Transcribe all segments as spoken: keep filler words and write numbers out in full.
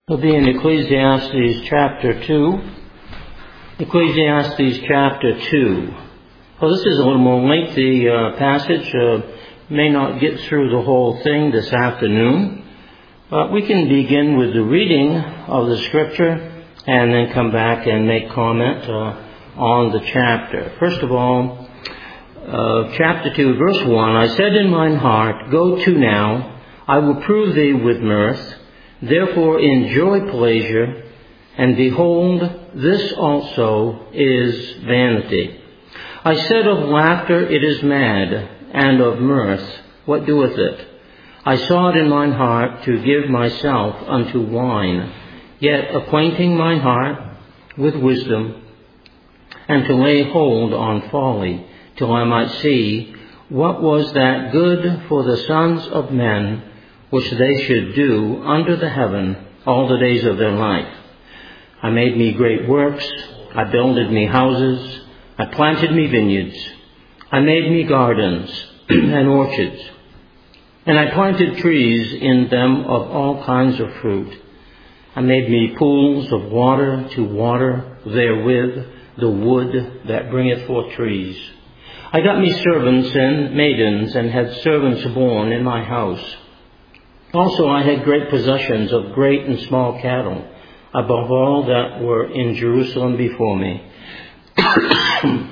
We'll be in Ecclesiastes chapter two. Ecclesiastes chapter two. Well, this is a little more lengthy uh, passage. Uh, may not get through the whole thing this afternoon. But we can begin with the reading of the scripture and then come back and make comment uh, on the chapter. First of all, uh, chapter two, verse one. I said in mine heart, go to now, I will prove thee with mirth. Therefore enjoy pleasure, and behold, this also is vanity. I said of laughter, it is mad, and of mirth, what doeth it? I saw it in mine heart to give myself unto wine, yet acquainting mine heart with wisdom, and to lay hold on folly, till I might see what was that good for the sons of men, which they should do under the heaven all the days of their life. I made me great works, I builded me houses, I planted me vineyards, I made me gardens and orchards, and I planted trees in them of all kinds of fruit. I made me pools of water to water therewith the wood that bringeth forth trees. I got me servants and maidens, and had servants born in my house. Also I had great possessions of great and small cattle, above all that were in Jerusalem before me. I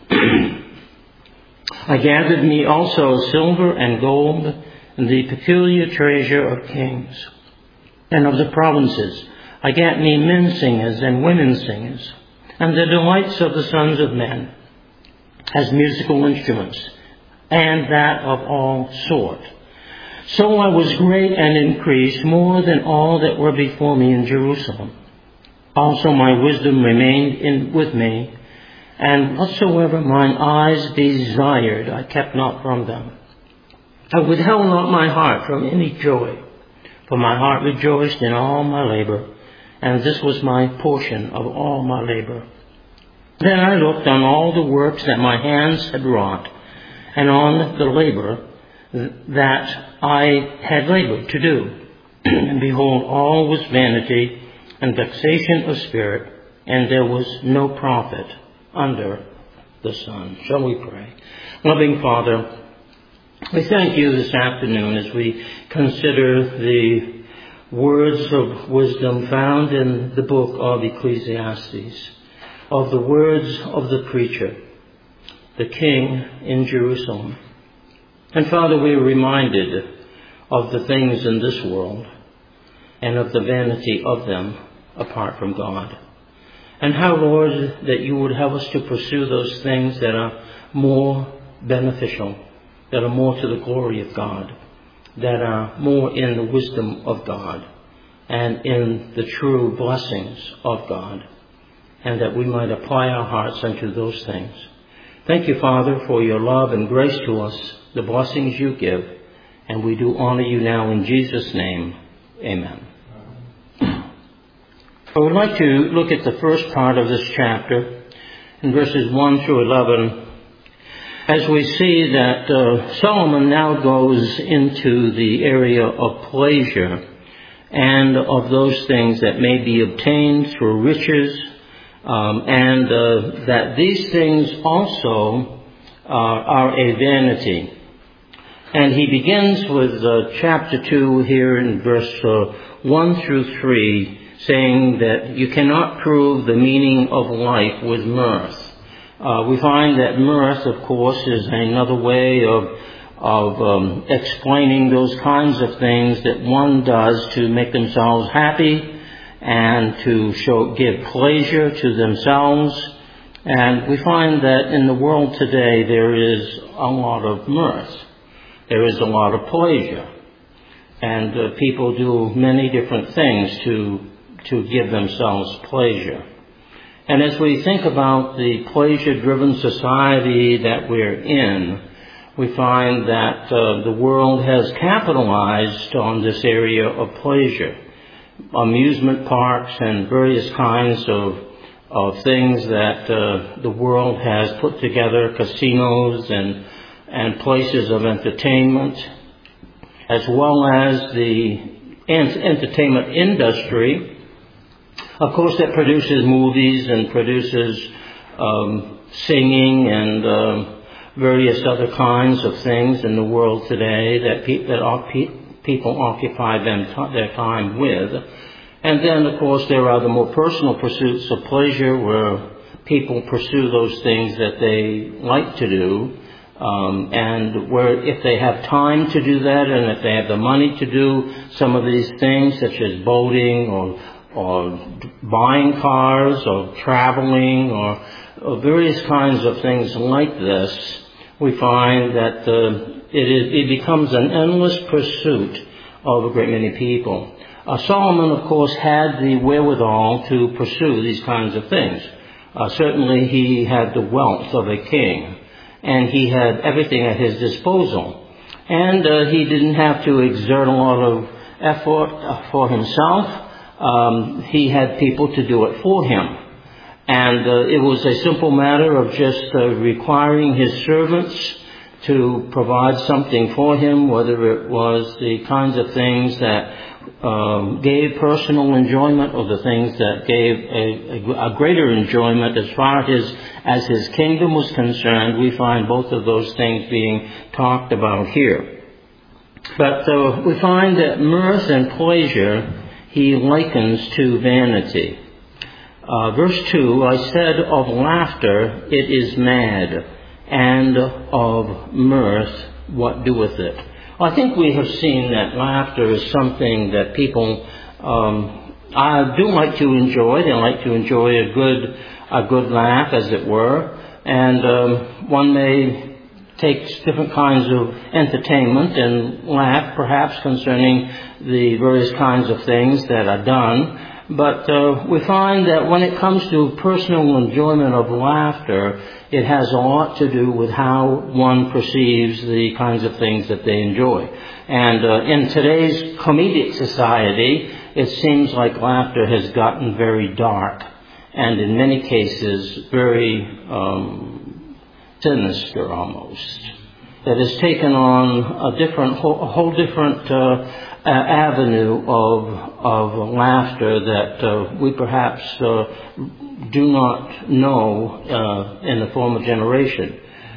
gathered me also silver and gold, and the peculiar treasure of kings and of the provinces. I gat me men singers and women singers, and the delights of the sons of men, as musical instruments, and that of all sort. So I was great and increased more than all that were before me in Jerusalem. Also my wisdom remained in, with me, and whatsoever mine eyes desired, I kept not from them. I withheld not my heart from any joy, for my heart rejoiced in all my labor, and this was my portion of all my labor. Then I looked on all the works that my hands had wrought, and on the labor that I had labored to do. And behold, all was vanity and vexation of spirit, and there was no profit under the sun. Shall we pray? Loving Father, we thank you this afternoon as we consider the words of wisdom found in the book of Ecclesiastes, of the words of the preacher, the king in Jerusalem. And Father, we are reminded of the things in this world and of the vanity of them apart from God. And how, Lord, that you would have us to pursue those things that are more beneficial, that are more to the glory of God, that are more in the wisdom of God and in the true blessings of God, and that we might apply our hearts unto those things. Thank you, Father, for your love and grace to us, the blessings you give, and we do honor you now in Jesus' name. Amen. I would like to look at the first part of this chapter, in verses one through eleven, as we see that uh, Solomon now goes into the area of pleasure and of those things that may be obtained through riches, um, and uh, that these things also uh, are a vanity. And he begins with uh, chapter two here in verse uh, one through three, saying that you cannot prove the meaning of life with mirth. Uh, we find that mirth, of course, is another way of of um, explaining those kinds of things that one does to make themselves happy and to show give pleasure to themselves. And we find that in the world today there is a lot of mirth. There is a lot of pleasure. And uh, people do many different things to to give themselves pleasure. And as we think about the pleasure-driven society that we're in, we find that uh, the world has capitalized on this area of pleasure. Amusement parks and various kinds of of things that uh, the world has put together, casinos and and places of entertainment, as well as the entertainment industry, of course, that produces movies and produces um, singing and uh, various other kinds of things in the world today that, pe- that are pe- people occupy them t- their time with. And then, of course, there are the more personal pursuits of pleasure where people pursue those things that they like to do. Um, and where if they have time to do that and if they have the money to do some of these things, such as boating or or buying cars or traveling or, or various kinds of things like this, we find that uh, it, is, it becomes an endless pursuit of a great many people. Uh, Solomon, of course, had the wherewithal to pursue these kinds of things. Uh, certainly he had the wealth of a king, and he had everything at his disposal. And uh, he didn't have to exert a lot of effort for himself. Um, he had people to do it for him. And uh, it was a simple matter of just uh, requiring his servants to provide something for him, whether it was the kinds of things that um, gave personal enjoyment or the things that gave a, a, a greater enjoyment as far as, as his kingdom was concerned. We find both of those things being talked about here. But uh, we find that mirth and pleasure he likens to vanity. Uh, verse two, I said of laughter, it is mad, and of mirth, what doeth it? I think we have seen that laughter is something that people um, I do like to enjoy. They like to enjoy a good, a good laugh, as it were, and um, one may take different kinds of entertainment and laugh, perhaps concerning the various kinds of things that are done. But uh, we find that when it comes to personal enjoyment of laughter, it has a lot to do with how one perceives the kinds of things that they enjoy. And uh, in today's comedic society, it seems like laughter has gotten very dark and in many cases very um, sinister almost. That has taken on a different, a whole different uh, uh, avenue of of laughter that uh, we perhaps uh, do not know uh, in the former generation.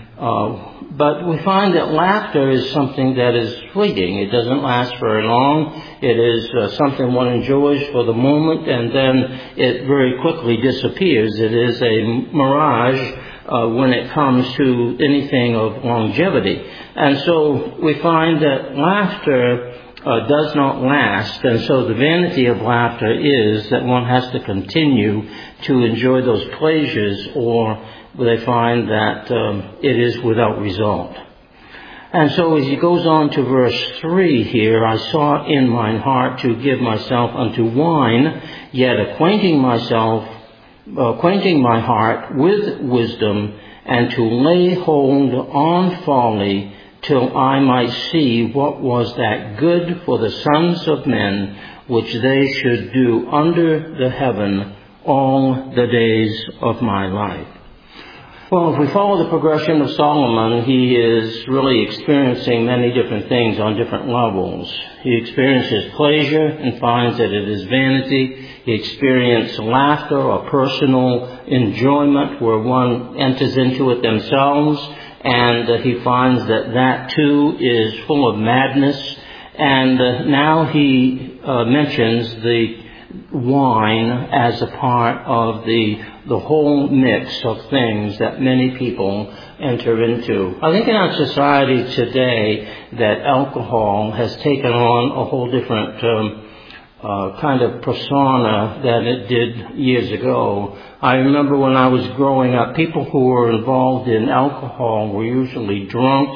Uh, but we find that laughter is something that is fleeting. It doesn't last very long. It is uh, something one enjoys for the moment, and then it very quickly disappears. It is a mirage uh, when it comes to anything of longevity. And so we find that laughter uh, does not last, and so the vanity of laughter is that one has to continue to enjoy those pleasures, or they find that um, it is without result. And so as he goes on to verse three here, I sought in mine heart to give myself unto wine, yet acquainting myself, acquainting my heart with wisdom, and to lay hold on folly, till I might see what was that good for the sons of men, which they should do under the heaven all the days of my life. Well, if we follow the progression of Solomon, he is really experiencing many different things on different levels. He experiences pleasure and finds that it is vanity. He experiences laughter or personal enjoyment where one enters into it themselves, and uh, he finds that that too is full of madness. And uh, now he uh, mentions the wine as a part of the the whole mix of things that many people enter into. I think in our society today that alcohol has taken on a whole different um, uh, kind of persona than it did years ago. I remember when I was growing up, people who were involved in alcohol were usually drunks,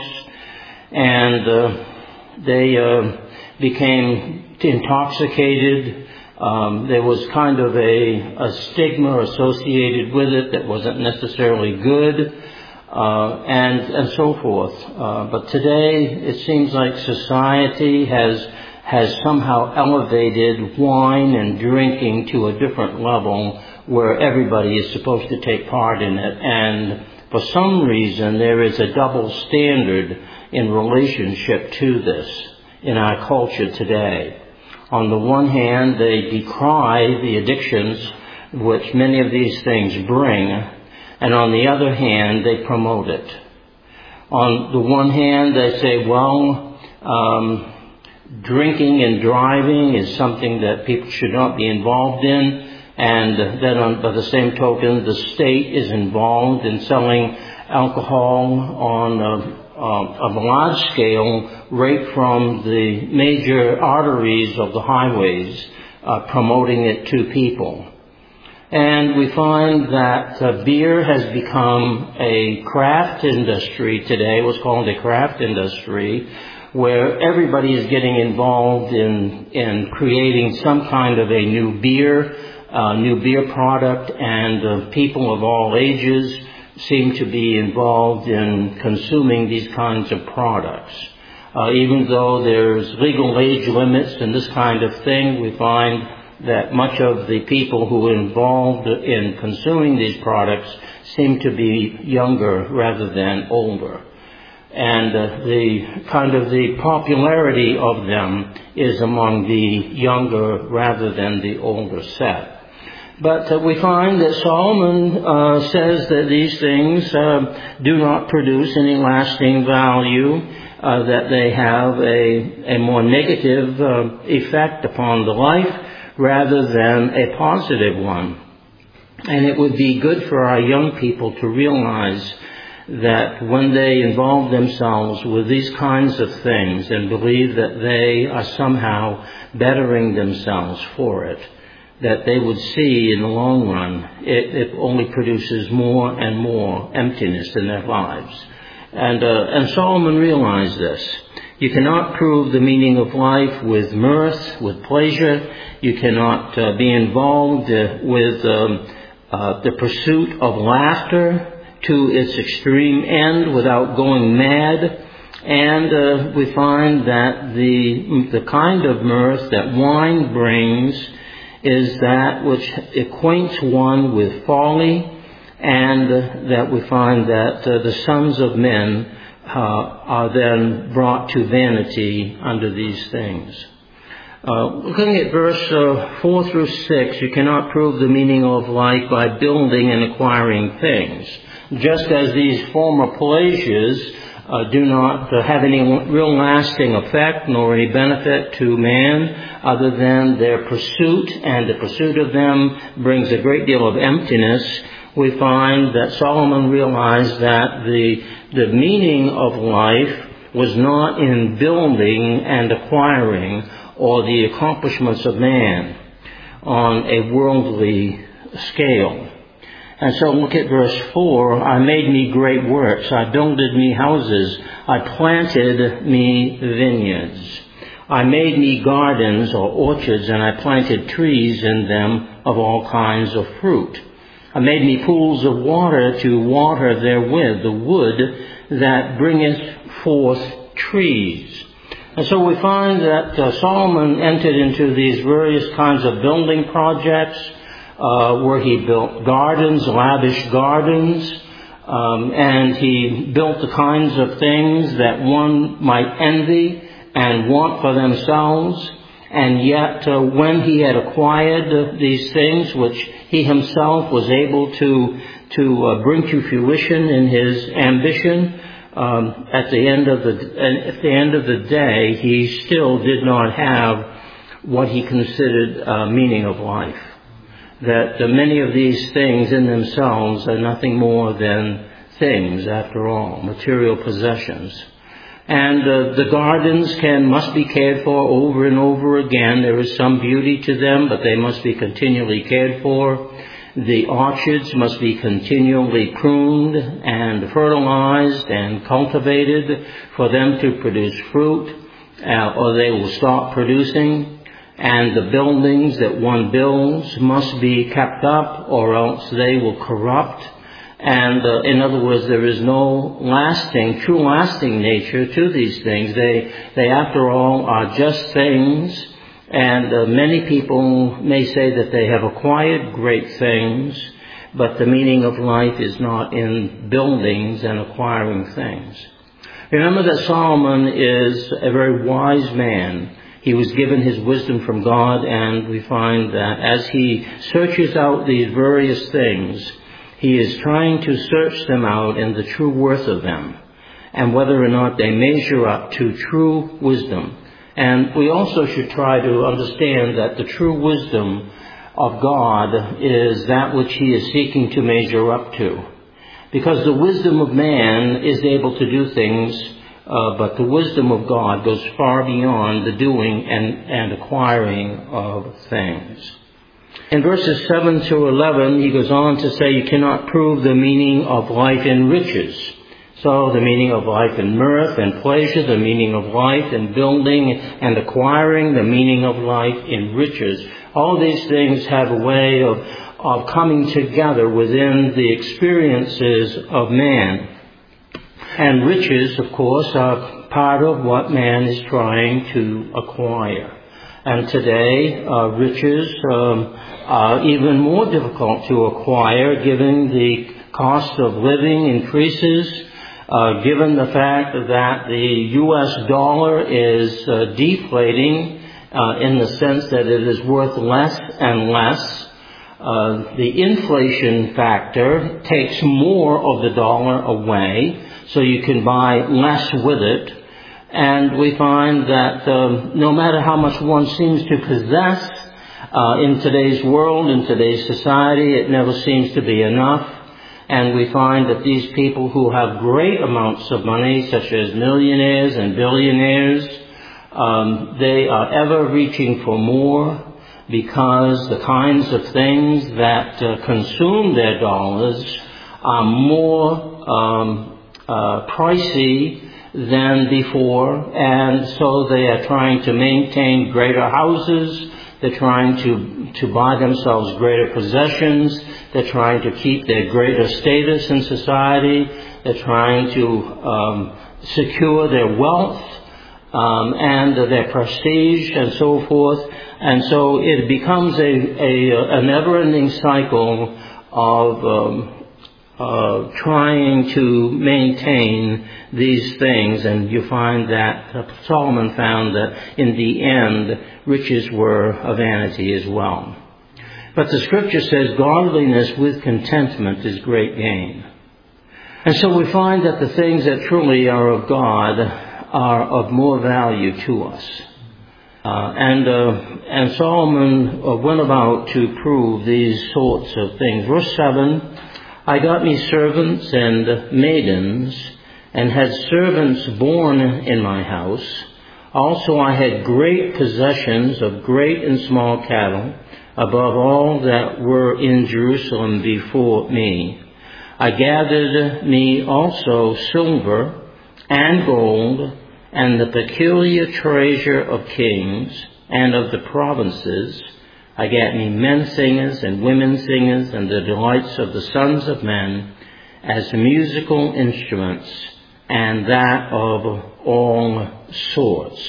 and uh, they uh, became intoxicated. Um, there was kind of a, a stigma associated with it that wasn't necessarily good, uh, and and so forth. Uh, but today, it seems like society has has somehow elevated wine and drinking to a different level, where everybody is supposed to take part in it. And for some reason, there is a double standard in relationship to this in our culture today. On the one hand, they decry the addictions which many of these things bring, and on the other hand, they promote it. On the one hand, they say, well, um, drinking and driving is something that people should not be involved in, and then on, by the same token, the state is involved in selling alcohol on a, a, a large scale right from the major arteries of the highways, uh, promoting it to people. And we find that uh, beer has become a craft industry today, what's called a craft industry, where everybody is getting involved in, in creating some kind of a new beer, uh, new beer product, and uh, people of all ages seem to be involved in consuming these kinds of products. Uh, even though there's legal age limits and this kind of thing, we find that much of the people who are involved in consuming these products seem to be younger rather than older. And uh, the kind of the popularity of them is among the younger rather than the older set. But uh, we find that Solomon uh, says that these things uh, do not produce any lasting value, uh, that they have a, a more negative uh, effect upon the life rather than a positive one. And it would be good for our young people to realize that when they involve themselves with these kinds of things and believe that they are somehow bettering themselves for it, that they would see in the long run it, it only produces more and more emptiness in their lives. And, uh, and Solomon realized this. You cannot prove the meaning of life with mirth, with pleasure. You cannot uh, be involved uh, with um, uh, the pursuit of laughter to its extreme end without going mad. And uh, we find that the the kind of mirth that wine brings is that which acquaints one with folly, and uh, that we find that uh, the sons of men uh, are then brought to vanity under these things. Uh, looking at verse uh, four through six, you cannot prove the meaning of life by building and acquiring things. Just as these former pleasures uh, do not uh, have any real lasting effect nor any benefit to man other than their pursuit, and the pursuit of them brings a great deal of emptiness, we find that Solomon realized that the, the meaning of life was not in building and acquiring or the accomplishments of man on a worldly scale. And so look at verse four. I made me great works. I builded me houses. I planted me vineyards. I made me gardens or orchards, and I planted trees in them of all kinds of fruit. I made me pools of water to water therewith the wood that bringeth forth trees. And so we find that uh, Solomon entered into these various kinds of building projects, Uh, where he built gardens, lavish gardens, um, and he built the kinds of things that one might envy and want for themselves. And yet, uh, when he had acquired uh, these things, which he himself was able to to uh, bring to fruition in his ambition, um, at the end of the at the end of the day, he still did not have what he considered uh, meaning of life. That uh, many of these things in themselves are nothing more than things, after all, material possessions. And uh, the gardens can must be cared for over and over again. There is some beauty to them, but they must be continually cared for. The orchards must be continually pruned and fertilized and cultivated for them to produce fruit, uh, or they will stop producing. And the buildings that one builds must be kept up, or else they will corrupt. And uh, in other words, there is no lasting, true lasting nature to these things. They, they after all, are just things. And uh, many people may say that they have acquired great things, but the meaning of life is not in buildings and acquiring things. Remember that Solomon is a very wise man. He was given his wisdom from God, and we find that as he searches out these various things, he is trying to search them out in the true worth of them and whether or not they measure up to true wisdom. And we also should try to understand that the true wisdom of God is that which he is seeking to measure up to. Because the wisdom of man is able to do things, uh, but the wisdom of God goes far beyond the doing and, and acquiring of things. In verses seven to eleven, he goes on to say, you cannot prove the meaning of life in riches. So the meaning of life in mirth and pleasure, the meaning of life in building and acquiring, the meaning of life in riches. All these things have a way of, of coming together within the experiences of man. And riches, of course, are part of what man is trying to acquire. And today, uh, riches um, are even more difficult to acquire given the cost of living increases. Uh, given the fact that the U S dollar is uh, deflating uh, in the sense that it is worth less and less, uh, the inflation factor takes more of the dollar away, so you can buy less with it. And we find that um, no matter how much one seems to possess uh, in today's world, in today's society, it never seems to be enough. And we find that these people who have great amounts of money, such as millionaires and billionaires, um, they are ever reaching for more because the kinds of things that uh, consume their dollars are more um, uh, pricey than before. And so they are trying to maintain greater houses. They're trying to, to buy themselves greater possessions. They're trying to keep their greater status in society. They're trying to um, secure their wealth um, and their prestige and so forth. And so it becomes a, a, a never-ending cycle of um, uh, trying to maintain these things. And you find that uh, Solomon found that in the end, riches were a vanity as well. But the scripture says godliness with contentment is great gain. And so we find that the things that truly are of God are of more value to us. Uh, and uh, and Solomon uh, went about to prove these sorts of things. Verse seven, I got me servants and maidens, and had servants born in my house. Also I had great possessions of great and small cattle, above all that were in Jerusalem before me. I gathered me also silver and gold, and the peculiar treasure of kings and of the provinces. I got me men singers and women singers, and the delights of the sons of men, as musical instruments, and that of all sorts.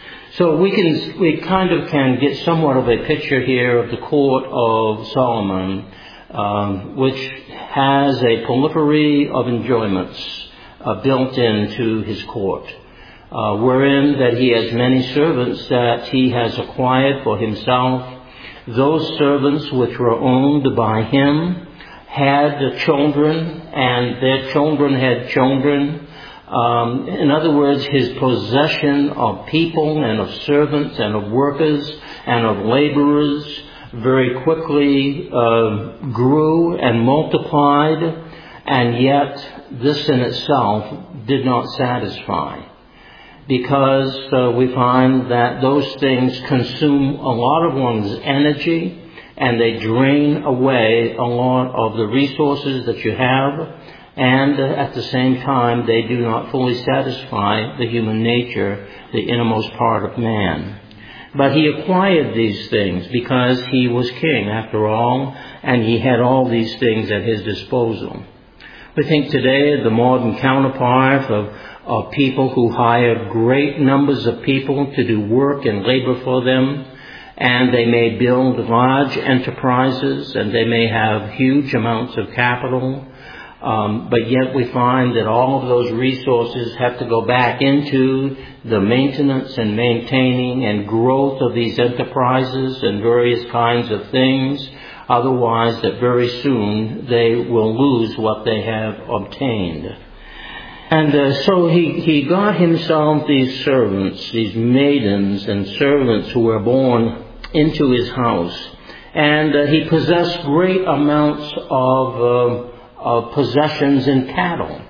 So we can, we kind of can get somewhat of a picture here of the court of Solomon, um, which has a prolifery of enjoyments uh, built into his court, uh, wherein that he has many servants that he has acquired for himself. Those servants which were owned by him had children, and their children had children. Um, in other words, his possession of people and of servants and of workers and of laborers very quickly uh, grew and multiplied, and yet this in itself did not satisfy, because uh, we find that those things consume a lot of one's energy, and they drain away a lot of the resources that you have. And at the same time, they do not fully satisfy the human nature, the innermost part of man. But he acquired these things because he was king, after all, and he had all these things at his disposal. We think today the modern counterpart of, of people who hire great numbers of people to do work and labor for them, and they may build large enterprises, and they may have huge amounts of capital. Um, but yet we find that all of those resources have to go back into the maintenance and maintaining and growth of these enterprises and various kinds of things. Otherwise, that very soon they will lose what they have obtained. And uh, so he, he got himself these servants, these maidens and servants who were born into his house. And uh, he possessed great amounts of, uh, of possessions in cattle.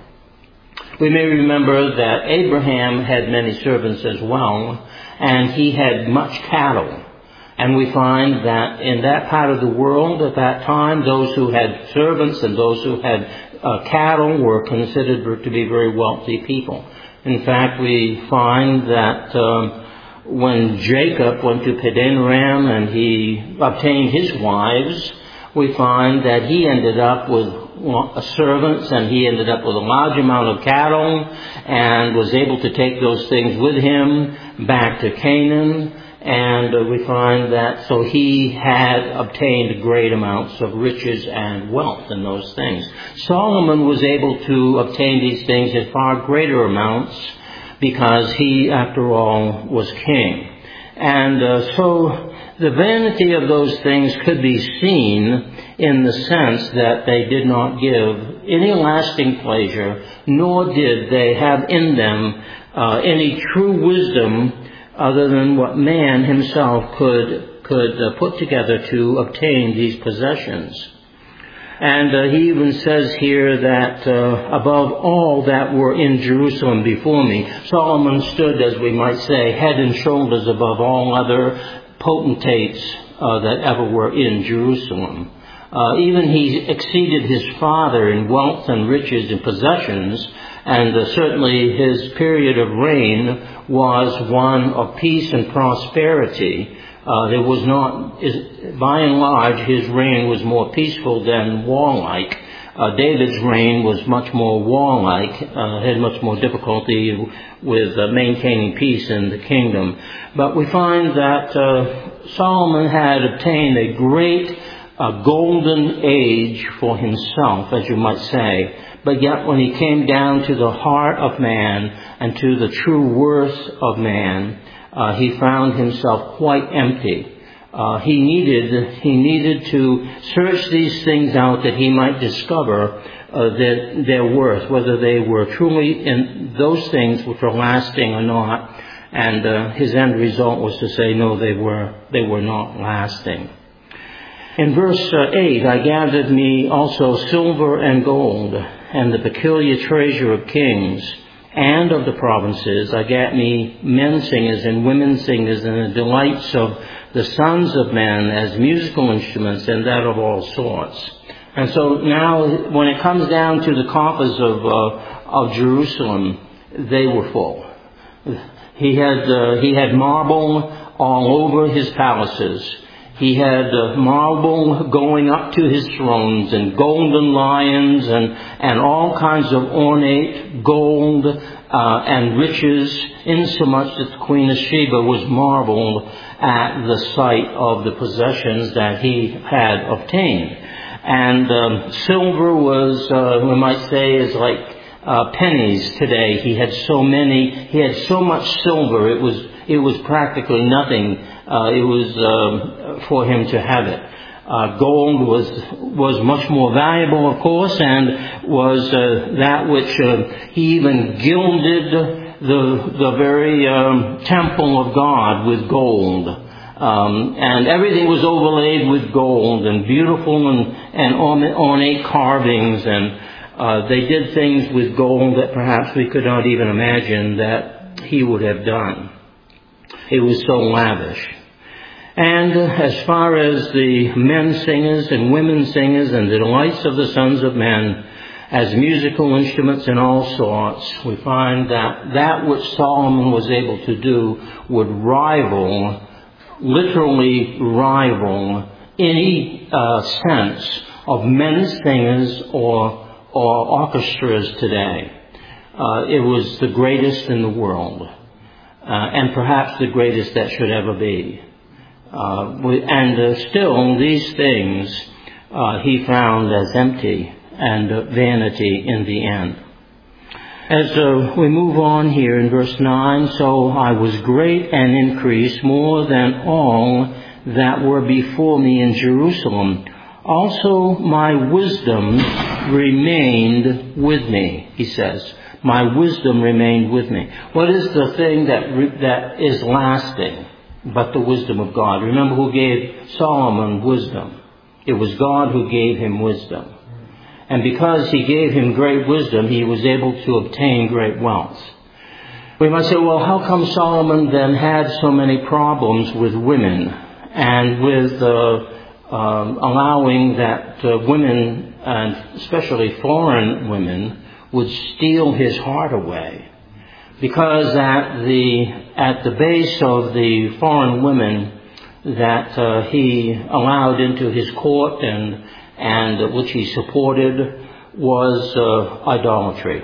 We may remember that Abraham had many servants as well, and he had much cattle. And we find that in that part of the world at that time, those who had servants and those who had uh, cattle were considered to be very wealthy people. In fact, we find that um, when Jacob went to Padan-aram and he obtained his wives, we find that he ended up with servants and he ended up with a large amount of cattle and was able to take those things with him back to Canaan. And uh, we find that so he had obtained great amounts of riches and wealth in those things. Solomon was able to obtain these things in far greater amounts because he, after all, was king. And uh, so the vanity of those things could be seen in the sense that they did not give any lasting pleasure, nor did they have in them uh, any true wisdom other than what man himself could could uh, put together to obtain these possessions. And uh, he even says here that uh, above all that were in Jerusalem before me, Solomon stood, as we might say, head and shoulders above all other potentates uh, that ever were in Jerusalem. Uh, even he exceeded his father in wealth and riches and possessions, and uh, certainly his period of reign was one of peace and prosperity. Uh, there was not, by and large, his reign was more peaceful than warlike. Uh, David's reign was much more warlike, uh, had much more difficulty with uh, maintaining peace in the kingdom. But we find that uh, Solomon had obtained a great uh, golden age for himself, as you might say. But yet when he came down to the heart of man and to the true worth of man, uh, he found himself quite empty. Uh, he needed he needed to search these things out that he might discover uh, that their worth, whether they were truly in those things which were lasting or not. And uh, his end result was to say, no, they were they were not lasting. In verse uh, eight, I gathered me also silver and gold, and the peculiar treasure of kings and of the provinces. I got me men singers and women singers, and the delights of the sons of men as musical instruments, and that of all sorts. And so now, when it comes down to the coffers of uh, of Jerusalem, they were full. He had uh, he had marble all over his palaces. He had uh, marble going up to his thrones, and golden lions, and, and all kinds of ornate gold uh, and riches, insomuch that the Queen of Sheba was marveled at the sight of the possessions that he had obtained. And um, silver was, uh, we might say, is like uh, pennies today. He had so many, he had so much silver, it was it was practically nothing. Uh, it was um, for him to have it. Uh, gold was was much more valuable, of course, and was uh, that which uh, he even gilded the the very um, temple of God with gold. Um, and everything was overlaid with gold and beautiful and, and ornate carvings. And uh, they did things with gold that perhaps we could not even imagine that he would have done. It was so lavish. And uh, as far as the men singers and women singers and the delights of the sons of men as musical instruments in all sorts, we find that that which Solomon was able to do would rival, literally rival, any uh, sense of men singers or, or orchestras today. Uh, it was the greatest in the world. Uh, and perhaps the greatest that should ever be. Uh, and uh, still, these things uh, he found as empty and uh, vanity in the end. As uh, we move on here in verse nine, so I was great and increased more than all that were before me in Jerusalem. Also my wisdom remained with me, he says. My wisdom remained with me. What is the thing that re- that is lasting but the wisdom of God? Remember who gave Solomon wisdom. It was God who gave him wisdom. And because he gave him great wisdom, he was able to obtain great wealth. We might say, well, how come Solomon then had so many problems with women and with uh, um, allowing that uh, women, and especially foreign women, would steal his heart away? Because at the at the base of the foreign women that uh, he allowed into his court and and which he supported was uh, idolatry.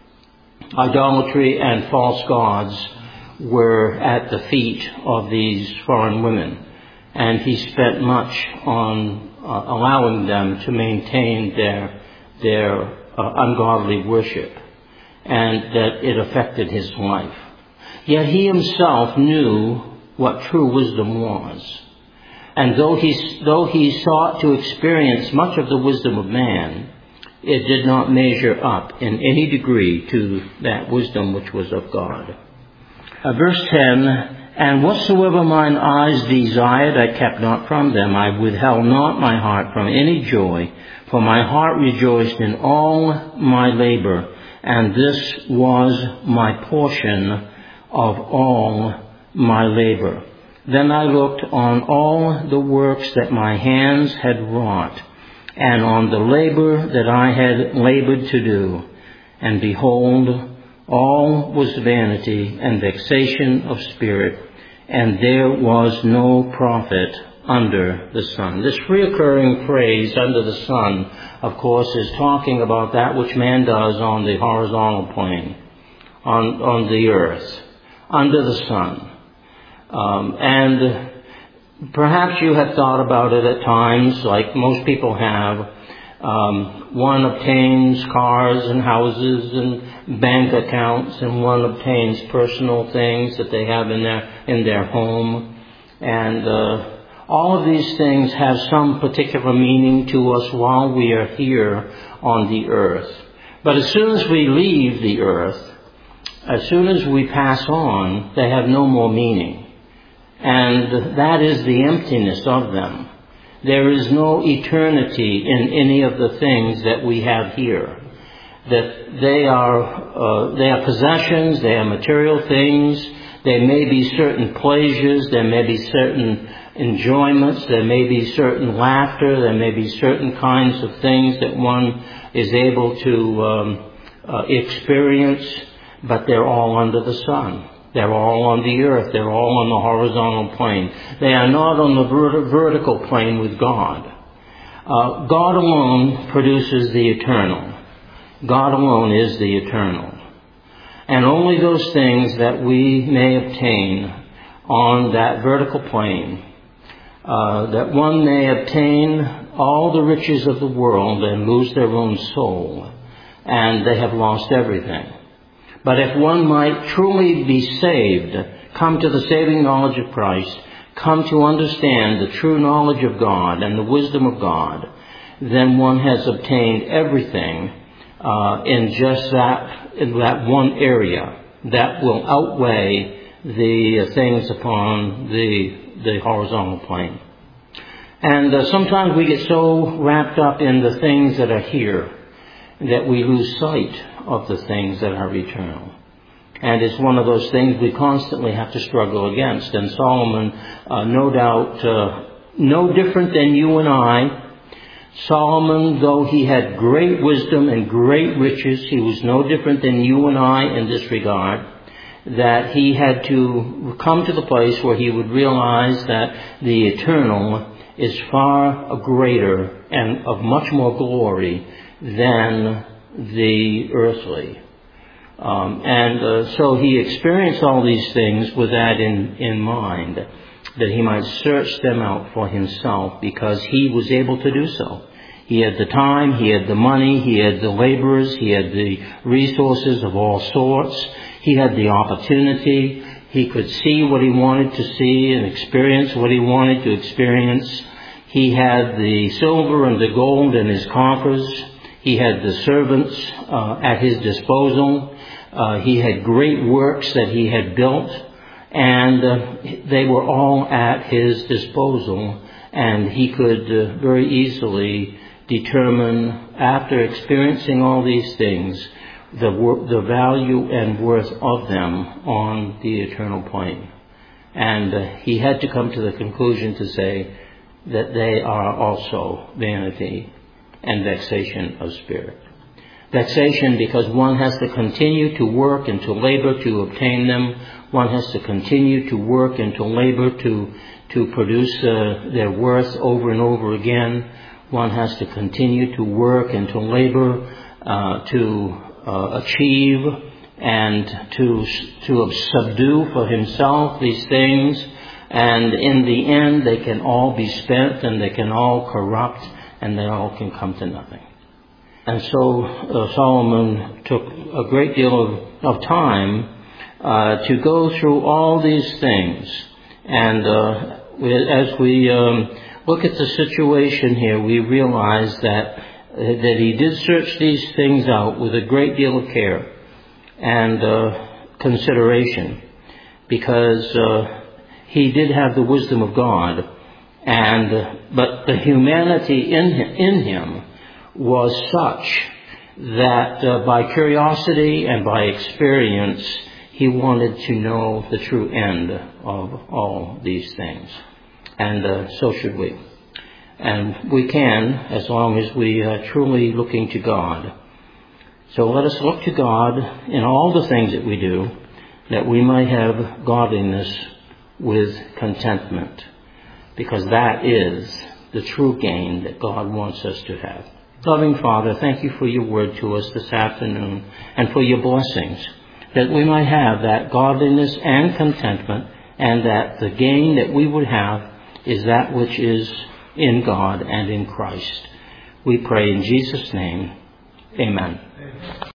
Idolatry and false gods were at the feet of these foreign women, and he spent much on uh, allowing them to maintain their their uh, ungodly worship, and that it affected his life. Yet he himself knew what true wisdom was. And though he, though he sought to experience much of the wisdom of man, it did not measure up in any degree to that wisdom which was of God. Uh, verse ten, and whatsoever mine eyes desired, I kept not from them. I withheld not my heart from any joy, for my heart rejoiced in all my labor, and this was my portion of all my labor. Then I looked on all the works that my hands had wrought, and on the labor that I had labored to do. And behold, all was vanity and vexation of spirit, and there was no profit under the sun. This reoccurring phrase, under the sun, of course, is talking about that which man does on the horizontal plane, on, on the earth, under the sun. Um, and perhaps you have thought about it at times, like most people have. Um, one obtains cars and houses and bank accounts, and one obtains personal things that they have in their in their home, and uh, all of these things have some particular meaning to us while we are here on the earth. But as soon as we leave the earth, as soon as we pass on, they have no more meaning. And that is the emptiness of them. There is no eternity in any of the things that we have here. That they are, uh, they are possessions, they are material things. There may be certain pleasures, there may be certain enjoyments, there may be certain laughter, there may be certain kinds of things that one is able to um, uh, experience, but they're all under the sun. They're all on the earth. They're all on the horizontal plane. They are not on the vert- vertical plane with God. Uh, God alone produces the eternal. God alone is the eternal. And only those things that we may obtain on that vertical plane, uh, that one may obtain all the riches of the world and lose their own soul, and they have lost everything. But if one might truly be saved, come to the saving knowledge of Christ, come to understand the true knowledge of God and the wisdom of God, then one has obtained everything uh, in just that, in that one area that will outweigh the things upon the, the horizontal plane. And uh, sometimes we get so wrapped up in the things that are here that we lose sight of the things that are eternal. And it's one of those things we constantly have to struggle against. And Solomon, uh, no doubt, uh, no different than you and I, Solomon, though he had great wisdom and great riches, he was no different than you and I in this regard, that he had to come to the place where he would realize that the eternal is far greater and of much more glory than the earthly. Um, and uh, so he experienced all these things with that in, in mind, that he might search them out for himself, because he was able to do so. He had the time, he had the money, he had the laborers, he had the resources of all sorts. He had the opportunity. He could see what he wanted to see and experience what he wanted to experience. He had the silver and the gold in his coffers. He had the servants uh, at his disposal. Uh, he had great works that he had built, and uh, they were all at his disposal, and he could uh, very easily determine, after experiencing all these things, the wor- the value and worth of them on the eternal plane. And uh, he had to come to the conclusion to say that they are also vanity and vexation of spirit. Vexation because one has to continue to work and to labor to obtain them. One has to continue to work and to labor to, to produce uh, their worth over and over again. One has to continue to work and to labor uh, to uh, achieve and to, to subdue for himself these things. And in the end, they can all be spent and they can all corrupt and they all can come to nothing. And so uh, Solomon took a great deal of, of time uh, to go through all these things. And uh, we, as we um, look at the situation here, we realize that uh, that he did search these things out with a great deal of care and uh, consideration, because uh, he did have the wisdom of God, and uh, but the humanity in in him was such that uh, by curiosity and by experience, he wanted to know the true end of all these things. And uh, so should we. And we can, as long as we are truly looking to God. So let us look to God in all the things that we do, that we might have godliness with contentment, because that is the true gain that God wants us to have. Loving Father, thank you for your word to us this afternoon and for your blessings, that we might have that godliness and contentment, and that the gain that we would have is that which is in God and in Christ. We pray in Jesus' name. Amen. Amen.